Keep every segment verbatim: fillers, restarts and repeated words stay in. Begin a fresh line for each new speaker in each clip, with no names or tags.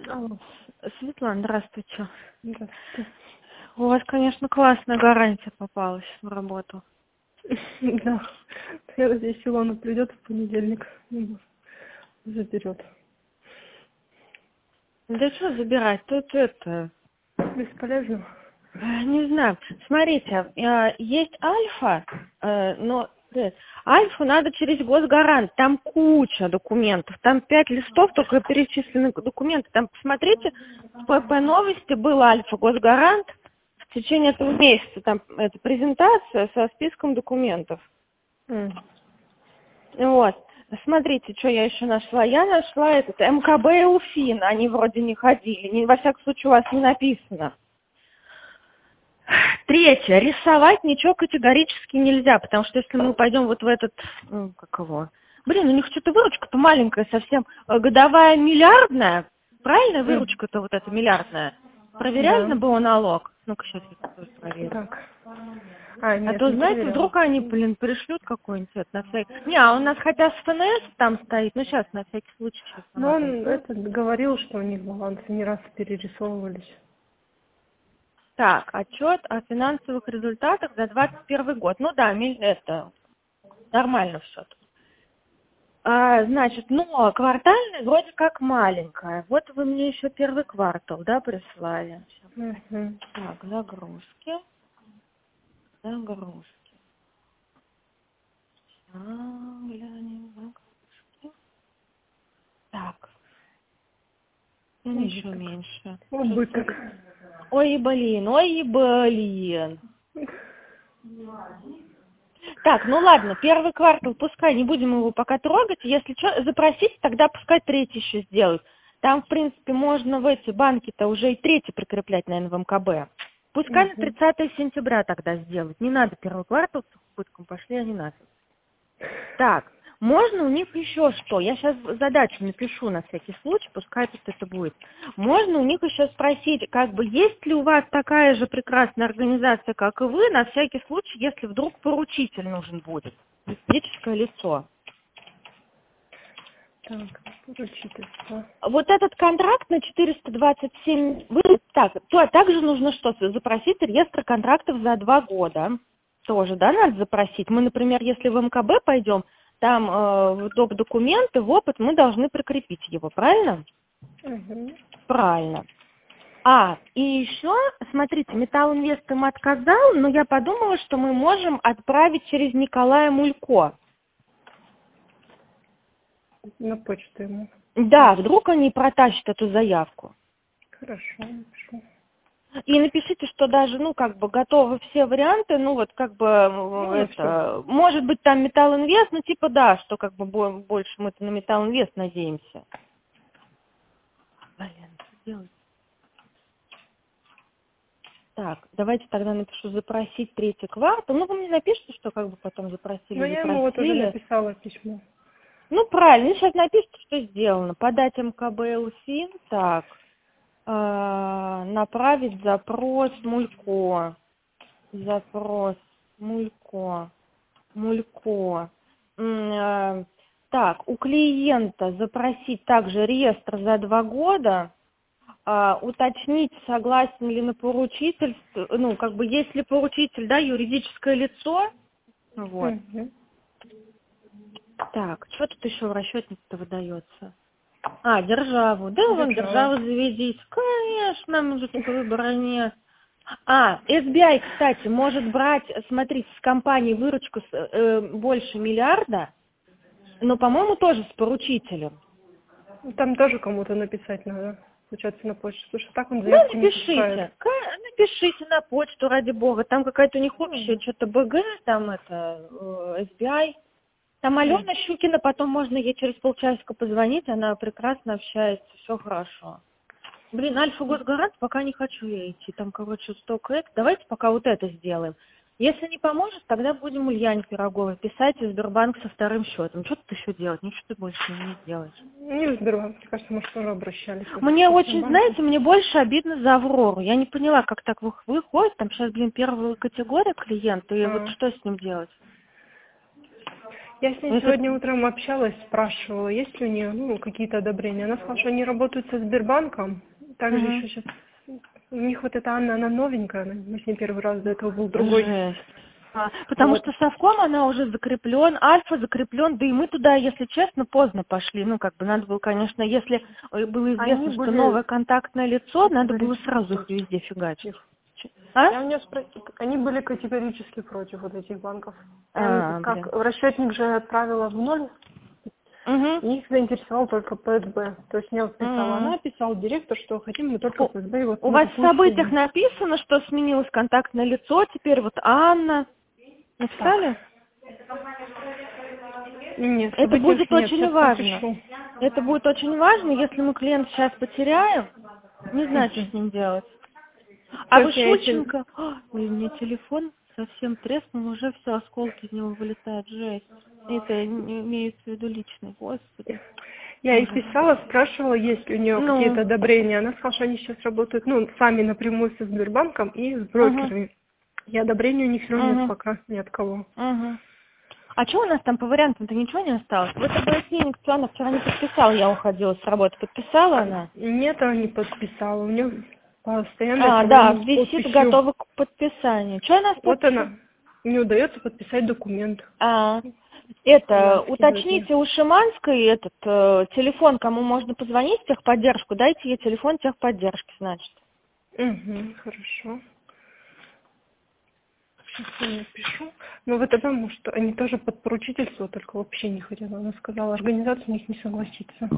Алло.
Светлана, здравствуйте.
Здравствуйте.
У вас, конечно, классная гарантия попалась в работу.
Да. Я надеюсь, Илона придет в понедельник и заберет.
Да что забирать? Тут это...
Бесполезно.
э, Не знаю. Смотрите, э, есть альфа, э, но э, альфу надо через госгарант. Там куча документов. Там пять листов только перечислены документы. Там, посмотрите, в ПП новости был альфа госгарант. В течение этого месяца там это презентация со списком документов.
Mm.
Вот. Смотрите, что я еще нашла. Я нашла этот МКБ и УФИН. Они вроде не ходили. Не, во всяком случае, у вас не написано. Третье. Рисовать ничего категорически нельзя, потому что если мы пойдем вот в этот... Ну, как его... Блин, у них что-то выручка-то маленькая совсем. Годовая миллиардная. Правильно? Выручка-то вот эта миллиардная. Проверяли
Да.
на БО налог? Ну-ка, сейчас я тоже проверю.
Так. А, нет,
А то,
не
знаете,
проверяла.
вдруг они, блин, пришлют какой-нибудь это на всякий... Не, а у нас хотя с ФНС там стоит, ну сейчас на всякий случай сейчас
Но
сама
он
зайду.
это говорил, что у них балансы не раз перерисовывались.
Так, отчет о финансовых результатах за двадцать первый год. Ну да, ми- это нормально все. А, значит, ну, квартальная вроде как маленькая. Вот вы мне еще первый квартал, да, прислали. Сейчас.
Угу.
Так, загрузки. Загрузки. А, глянем, загрузки. Так. Ну, еще меньше.
Убыток.
Ой, блин, ой, блин. Так, ну ладно, первый квартал, пускай, не будем его пока трогать. Если что, запросить, тогда пускай третий еще сделают. Там, в принципе, можно в эти банки-то уже и третий прикреплять, наверное, в МКБ. Пускай
Угу.
на тридцатое сентября тогда сделать. Не надо первый квартал с убытком, пошли они нафиг. Так, можно у них еще что? Я сейчас задачу напишу на всякий случай, пускай тут это будет. Можно у них еще спросить, как бы, есть ли у вас такая же прекрасная организация, как и вы, на всякий случай, если вдруг поручитель нужен будет, юридическое лицо.
Так, поручительство.
Вот этот контракт на четыреста двадцать семь, вы, так, то, а также нужно что, запросить реестр контрактов за два года. Тоже, да, надо запросить. Мы, например, если в МКБ пойдем, там э, в доп. Документы, в опыт, мы должны прикрепить его, правильно?
Угу.
Правильно. А, и еще, смотрите, Металлинвест им отказал, но я подумала, что мы можем отправить через Николая Мулько.
На почту ему.
Да, вдруг они протащат эту заявку.
Хорошо, напишу.
И напишите, что даже, ну, как бы готовы все варианты, ну, вот как бы,
Ну,
это, может быть, там Металлинвест, ну, типа, да, что как бы бо- больше мы-то на Металлинвест надеемся. Блин, что делать? Так, давайте тогда напишу запросить третий квартал. Ну, вы мне напишите, что как бы потом запросили,
Ну, я ему вот уже
запросили.
написала письмо.
Ну, правильно, сейчас напишите, что сделано. Подать МКБ УФИН, так, э, направить запрос Мулько. Запрос Мулько. Мулько. М, э, Так, у клиента запросить также реестр за два года, а, уточнить, согласен ли на поручительство, ну, как бы, если поручитель, да, юридическое лицо, вот.
Угу.
Так, что тут еще в расчетнике-то выдается? А, державу. Да, вон,
Держава.
державу заведите. Конечно, мужицкого выбора нет. А, эс би ай, кстати, может брать, смотрите, с компании выручку с, э, больше миллиарда, но, по-моему, тоже с поручителем.
Там тоже кому-то написать надо. Получается на почту. Потому что так он
Ну,
заявку не
напишите,
пускает.
Ка- напишите на почту, ради бога. Там какая-то у них общая,
Мгм.
что-то бэ гэ, там это, э, эс би ай. Там Алена Щукина, потом можно ей через полчасика позвонить, она прекрасно общается, все хорошо. Блин, Альфа Госгарант, пока не хочу я идти, там, короче, столько это. Давайте пока вот это сделаем. Если не поможет, тогда будем Ульяне Пироговой писать из Сбербанка со вторым счетом. Что тут еще делать? Ничего ты больше не сделаешь.
Не в Сбербанк, мне кажется, может, тоже обращались.
Мне
Со
очень,
Сбербанком.
знаете, мне больше обидно за Аврору. Я не поняла, как так вы- выходит. Там сейчас, блин, первая категория клиента, и вот
А.
что с ним делать?
Я с ней
Это-
сегодня утром общалась, спрашивала, есть ли у нее ну, какие-то одобрения. Она сказала, что они работают со Сбербанком. Также
Мгм.
еще сейчас... У них вот эта Анна, она новенькая, она- мы с ней первый раз, до этого был другой.
Жесть. А, потому
Вот.
что совком она уже закреплен, альфа закреплен, да и мы туда, если честно, поздно пошли. Ну, как бы надо было, конечно, если э, было известно,
Они
что
были
новое контактное лицо, надо было
категорически
сразу их
против.
везде фигачить. А?
Я у нее спросила, они были категорически против вот этих банков.
А,
Я как
блин.
расчетник же отправила в ноль,
Угу.
и их заинтересовал только ПСБ. То есть мне вот писала
М.
она, писал директор, что хотим мы только
У,
ПСБ, и вот
у
на
вас в
какую
событиях
сумму.
написано, что сменилось контактное лицо, теперь вот Анна.
Так.
Написали?
Нет, в
Это
событиях
будет
нет,
очень
сейчас
важно.
напишу.
Это будет очень важно, если мы клиента сейчас потеряем, не знаю, что с ним делать.
То
А вы
есть я эти...
Шульченко? А, ой, у меня телефон совсем треснул, уже все, осколки из него вылетают, жесть. Это не имеется в виду личный, господи.
Я ей
Ужас.
писала, спрашивала, есть ли у нее
Ну,
какие-то одобрения. Она сказала, что они сейчас работают, ну, сами напрямую со Сбербанком и с
угу,
брокерами. И одобрения у них все равно нет
угу,
пока, ни от кого.
угу. А что у нас там по вариантам-то ничего не осталось? Вот объяснение Оксана вчера не подписала, я уходила с работы. Подписала она?
Нет, она не подписала. У нее постоянные
А, да,
проблемы с
висит
подписью.
готова к подписанию. Что у нас
Вот
подписью?
она. Не удается подписать документ.
А, это,
Она скидывает мне.
уточните у Шиманской этот э, телефон, кому можно позвонить в техподдержку, дайте ей телефон техподдержки, значит.
Угу, хорошо. Сейчас я напишу. Но вот это, может, они тоже под поручительство, только вообще не хотят. Она сказала, организация у них не согласится.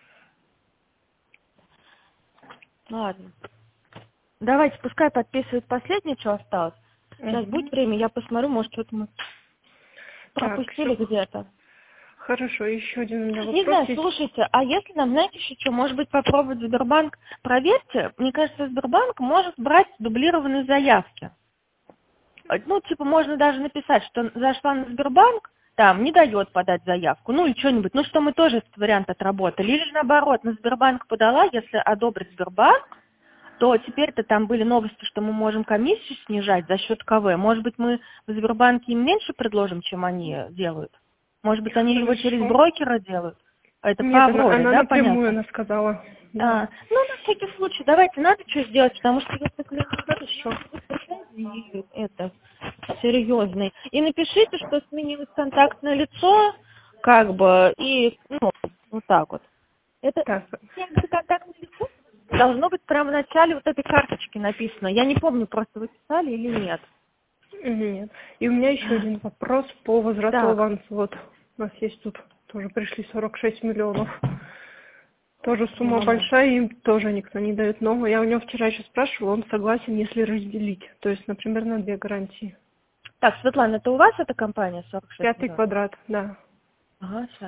Ладно. Давайте, пускай подписывает последнее, что осталось. Сейчас будет
Угу.
время, я посмотрю, может, что-то мы
Так,
пропустили
все.
где-то.
Хорошо, еще один у меня
Не
вопрос
знаю,
есть.
слушайте, а если нам, знаете, еще что, может быть, попробовать Сбербанк? Проверьте, мне кажется, Сбербанк может брать дублированные заявки. Ну, типа, можно даже написать, что зашла на Сбербанк, там, не дает подать заявку, ну, или что-нибудь. Ну, что мы тоже этот вариант отработали. Или же, наоборот, на Сбербанк подала, если одобрит Сбербанк, то теперь-то там были новости, что мы можем комиссию снижать за счет КВ. Может быть, мы в Сбербанке им меньше предложим, чем они делают? Может быть, они его через
Хорошо.
брокера делают? Это по
Нет, она,
Авроре,
она
да,
напрямую,
понятно?
она сказала. Да.
А, ну, на всякий случай, давайте, надо что сделать, потому что если клиент
Хорошо.
и это серьезный. И напишите, что сменилось контактное лицо, как бы, и, ну, вот так вот. Это
Так.
сменилось контактное лицо должно быть прямо в начале вот этой карточки написано. Я не помню, просто вы писали или нет.
Нет. И у меня еще один вопрос по возврату
Так,
аванса. Вот у нас есть тут тоже пришли сорок шесть миллионов. Тоже сумма
ну,
большая, им тоже никто не дает нового. Я у него вчера еще спрашивала, он согласен, если разделить. То есть, например, на две гарантии.
так, Светлана, это у вас эта компания сорок шесть
Пятый
миллионов?
квадрат, да.
Ага, сейчас.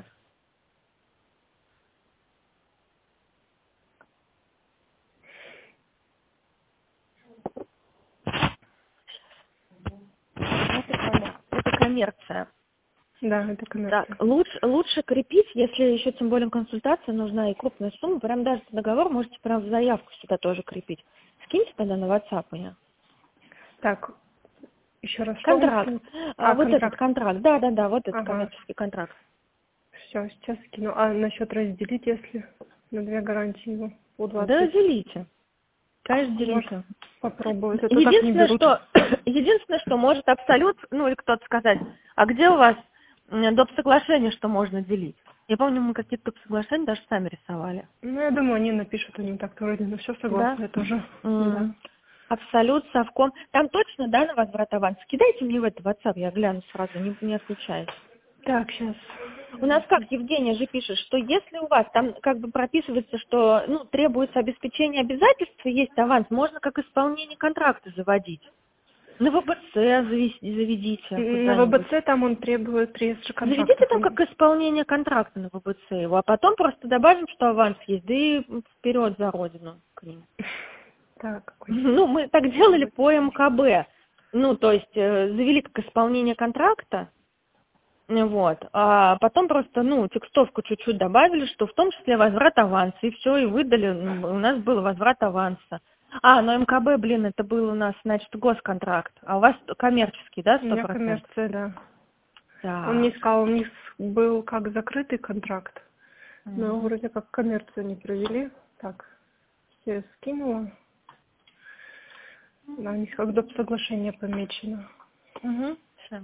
Это, это коммерция.
Да, это
Так,
коммерция.
лучше, лучше крепить, если еще тем более консультация нужна и крупная сумма, прям даже договор можете прям в заявку сюда тоже крепить. Скиньте тогда на WhatsApp мне.
Так, еще раз, что вы
Контракт.
скинете?
А,
А,
вот этот
контракт.
контракт. Да, да, да, вот этот
Ага.
коммерческий контракт.
Все, сейчас скину. А насчет разделить, если на две гарантии его по
Да,
двадцать.
делите. Конечно,
Может,
делите.
попробовать. Это так не
Единственное,
берут.
что, единственное, что может абсолют, ну или кто-то сказать, а где у вас м, доп. Соглашение, что можно делить? Я помню, мы какие-то доп. Соглашения даже сами рисовали.
Ну, я думаю, они напишут, они так вроде, ну все
Да?
согласны, я тоже. Да.
М, Абсолют, совком. Там точно, да, на возврат аванс? Кидайте мне в это WhatsApp, я гляну сразу, не, не отвечайте.
Так, сейчас.
У нас как, Евгения же пишет, что если у вас там как бы прописывается, что ну, требуется обеспечение обязательств, и есть аванс, можно как исполнение контракта заводить. На ВБЦ завес- заведите
На
куда-нибудь.
ВБЦ там он требует реестр
Заведите
контрактов.
там как исполнение контракта на ВБЦ его, а потом просто добавим, что аванс есть, да и вперед за родину к ним.
Так, ой.
Ну, мы так делали по МКБ. Ну, то есть э, завели как исполнение контракта, вот, а потом просто, ну, текстовку чуть-чуть добавили, что в том числе возврат аванса, и все, и выдали, ну, у нас был возврат аванса. А, но МКБ, блин, это был у нас, значит, госконтракт, а у вас коммерческий, да,
У
сто
меня
процентов?
коммерция, да. Он
Так.
мне сказал, у них был как закрытый контракт, но
Мгм.
вроде как коммерцию не провели. Так, все скинула. Да, у них как доп. Соглашение помечено.
Мгм. Всё.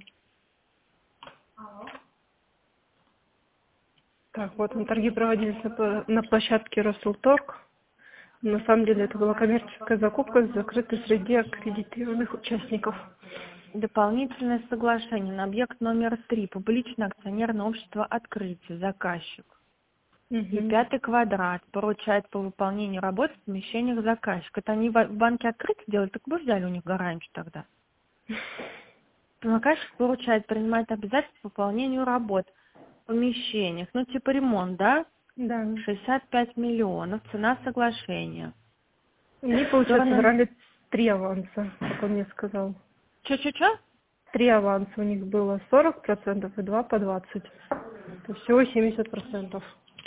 Так, вот мы торги проводились на, пла- на площадке Росселторг. На самом деле это была коммерческая закупка, закрытой среди аккредитированных участников.
Дополнительное соглашение на объект номер три. Публичное акционерное общество «Открытие». Заказчик. И
Мгм.
пятый квадрат. Поручает по выполнению работ в помещениях заказчика. Это они в в банке «Открытие» делают? Так вы взяли у них гарантию тогда. Заказчик поручает принимать обязательства по выполнению работ в помещениях. Ну, типа ремонт, да?
Да.
шестьдесят пять миллионов. Цена соглашения.
Они, получается,
Стороны...
брали три аванса, как он мне сказал.
Чё-чё-чё?
Три аванса у них было сорок процентов и два по двадцать. То есть всего семьдесят процентов.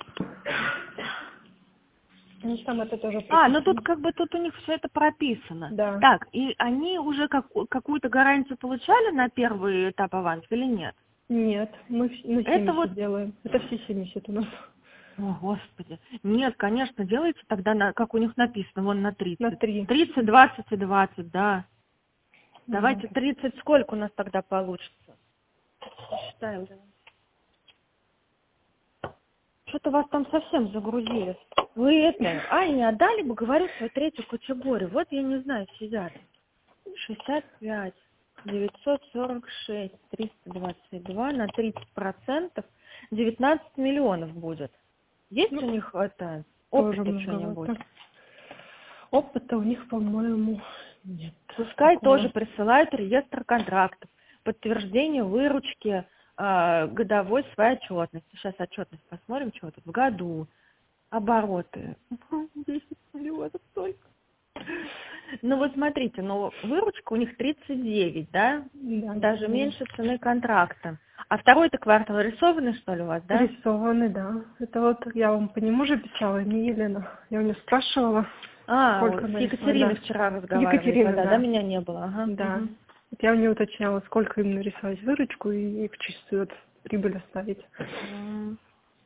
Ну, там это тоже
А, ну
прописано.
тут как бы тут у них все это прописано.
Да.
Так, и они уже как, какую-то гарантию получали на первый этап аванса или нет?
Нет, мы вс- на
Это
семьдесят
вот...
делаем. Это все семьдесят у нас.
О, Господи. Нет, конечно, делайте тогда, на, как у них написано, вон на
На
тридцать.
три.
тридцать, двадцать и двадцать, да.
Вот.
Давайте тридцать, сколько у нас тогда получится? Считаем. Что-то вас там совсем загрузили. Вы это, Ай, не отдали бы, говорю, свою третью категорию. Вот я не знаю, сидят. шестьдесят пять, девятьсот сорок шесть, триста двадцать два на тридцать процентов девятнадцать миллионов будет. Есть
Ну,
у них это
тоже
опыта что-нибудь?
многовато. Опыта у них, по-моему, нет.
Пускай
Такого.
тоже присылают реестр контрактов, подтверждение выручки, э, годовой своей отчетности. Сейчас отчетность посмотрим, что тут в году. Обороты. десять миллионов только. Ну вот смотрите, ну выручка у них тридцать девять, да?
Да,
Даже
да.
меньше цены контракта. А второй-то квартал рисованный, что ли, у вас, да?
Рисованный, да. Это вот я вам по нему же писала, не Елена. Я у нее спрашивала,
А,
сколько
с
нарисовать.
Екатериной
Да.
вчера разговаривали,
Екатерина,
когда, да,
да.
меня не было, ага.
Да.
Мгм.
Вот я у нее уточняла, сколько им нарисовать выручку и, и в чистую вот прибыль оставить.
М.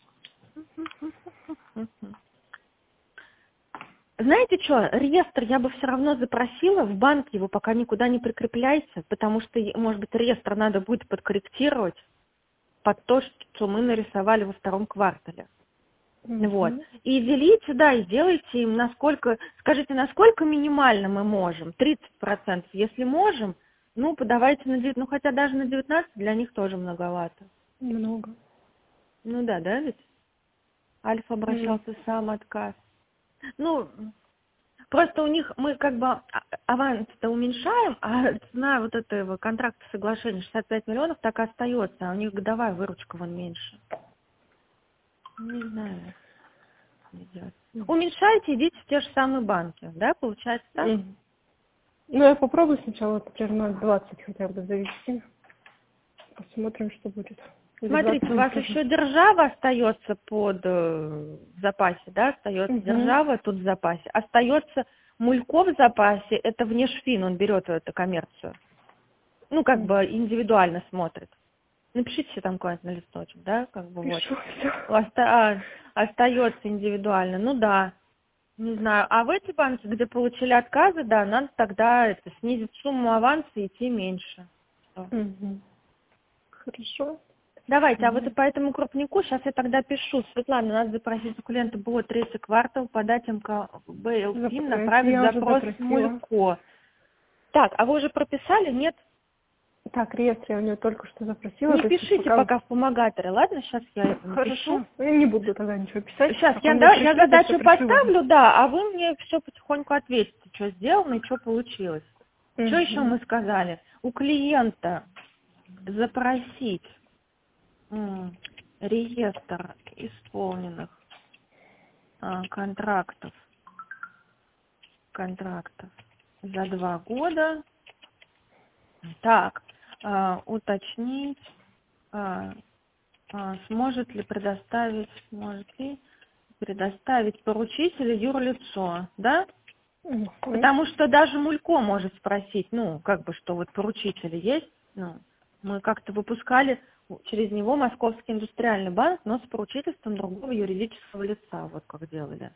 Знаете что, реестр я бы все равно запросила, в банк его пока никуда не прикрепляйте, потому что, е- может быть, реестр надо будет подкорректировать под то, что мы нарисовали во втором квартале. Вот.
Мгм.
И делите, да, и делайте им насколько, скажите, насколько минимально мы можем, тридцать процентов, если можем, ну, подавайте на девятнадцать, ну, хотя даже на девятнадцать для них тоже многовато.
Много.
Ну да, да ведь? Альфа
Мгм.
обращался сам, отказ. Ну, просто у них мы как бы а- аванс-то уменьшаем, а цена вот этого контракта соглашения шестьдесят пять миллионов так и остается, а у них годовая выручка вон меньше. Не знаю. Идет. Уменьшайте, идите в те же самые банки, да, получается так?
Мгм. Ну, я попробую сначала, например, на двадцать хотя бы завести. Посмотрим, что будет. Или
Смотрите, у
двадцать
вас
скажем.
еще держава остается под э, в запасе, да, остается
Угу.
держава тут в запасе, остается Мулько в запасе, это внешфин, он берет эту коммерцию, ну, как бы индивидуально смотрит. Напишите себе там куда-нибудь на листочек, да, как бы вот.
Пишу все.
Оста- а, остается индивидуально, ну да, не знаю. А в эти банки, где получили отказы, да, надо тогда это, снизить сумму аванса и идти меньше. Что?
Угу. Хорошо.
Давайте, а вот и
Мгм.
по этому крупнику сейчас я тогда пишу. Светлана, надо запросить у клиента было третий квартал, подать МКБ ЛФИН,
Запра-
направить
Я уже
запрос
запросила.
Мулько. Так, а вы уже прописали? Нет?
Так, реестр я у нее только что запросила.
Не
То есть
пишите
пока...
пока в помогаторе, ладно? Сейчас я это напишу.
Хорошо. Я не буду тогда ничего писать.
Сейчас
Пока
я,
мне
да, я
пришлют, я все
задачу
пришлю вам.
поставлю, да, а вы мне все потихоньку ответите, что сделано и что получилось. Что еще
Угу.
мы сказали? У клиента запросить м, реестр исполненных а, контрактов, контрактов за два года. Так, а, уточнить, а, а, сможет ли предоставить, сможет ли предоставить поручителю юрлицо, да?
Угу.
Потому что даже Мулько может спросить, ну, как бы, что вот поручители есть, ну, мы как-то выпускали через него Московский индустриальный банк, но с поручительством другого юридического лица, вот как делали.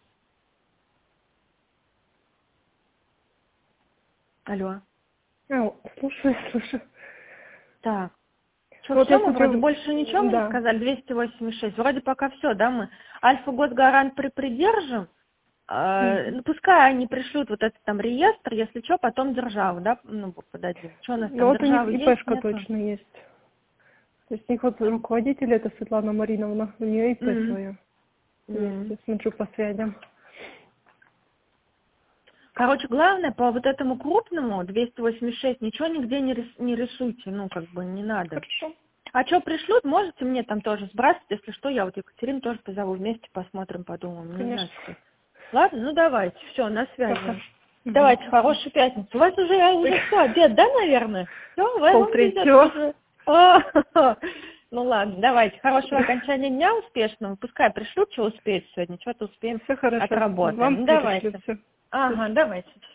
Алло.
А, слушаю, слушаю.
Так. Что,
Вот
все,
я
мы
смотрю,
вроде больше ничего мы
да.
не сказали, двести восемьдесят шесть. Вроде пока все, да, мы Альфа-Госгарант припридержим. Э, ну, пускай они пришлют вот этот там реестр, если что, потом державу, да, ну, подадим. Что у нас
Ну
там,
вот у них
державы есть,
ИПшка
нету?
точно есть. То есть у них вот руководитель, это Светлана Мариновна, у нее ИП
Мгм.
свое.
Мгм.
Я смотрю по связям.
Короче, главное, по вот этому крупному, двести восемьдесят шесть, ничего нигде не, рис, не рисуйте, ну, как бы не надо.
Хорошо.
А что пришлют, можете мне там тоже сбрасывать, если что, я вот Екатерину тоже позову, вместе посмотрим, подумаем, не
Конечно.
знаю, что. Ладно, ну давайте, все, на связи.
Ага.
Давайте, хорошую пятницу. У вас уже, уже что, обед, да, наверное? Все, вы вам
Полтретьего.
уже. О, ну ладно, давайте, хорошего окончания дня, успешного. Пускай пришлют, что успеют сегодня, что-то успеем,
Все хорошо.
отработаем.
Вам
Ну,
перешлю
давайте.
все.
Ага, давайте.